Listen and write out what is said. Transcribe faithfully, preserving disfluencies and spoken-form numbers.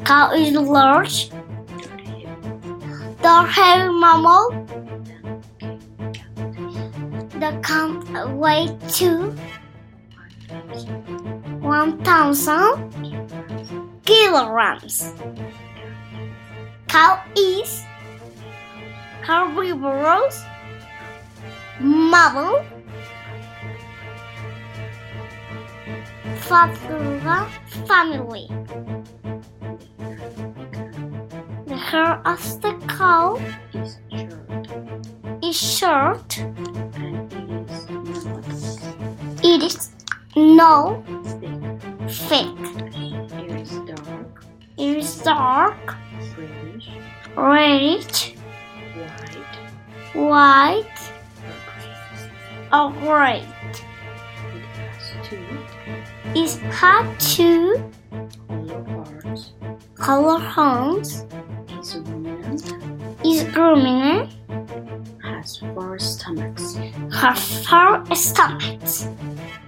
Cow is large. Dog hairy mammal. The can weigh to one thousand kilograms. Cow is herbivorous mammal. Fatula family. The hair of the cow is short is short. and It is not thick. thick. It is dark, It is dark, reddish, reddish, white, white, or or gray. It has two It has two hollow parts. color horns. Is ruminant. Is ruminant. Has four stomachs. Has four stomachs.